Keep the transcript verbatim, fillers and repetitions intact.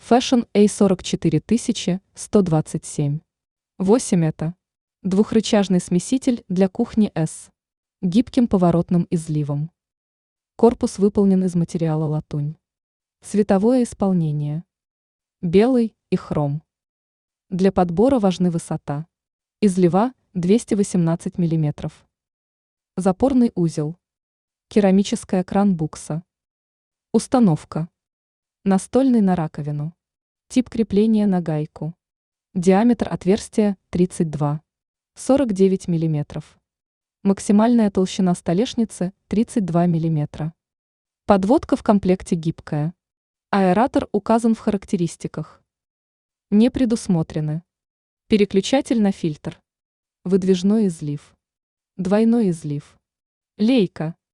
Fashion A сорок четыре тысячи сто двадцать семь. восемь это. Двухрычажный смеситель для кухни S. Гибким поворотным изливом. Корпус выполнен из материала латунь. Цветовое исполнение. Белый и хром. Для подбора важны высота. Излива двести восемнадцать миллиметров. Запорный узел. Керамическая кран-букса. Установка. Настольный на раковину. Тип крепления на гайку. Диаметр отверстия тридцать два — сорок девять миллиметров. Максимальная толщина столешницы тридцать два миллиметра. Подводка в комплекте гибкая. Аэратор указан в характеристиках. Не предусмотрены. Переключатель на фильтр. Выдвижной излив. Двойной излив. Лейка.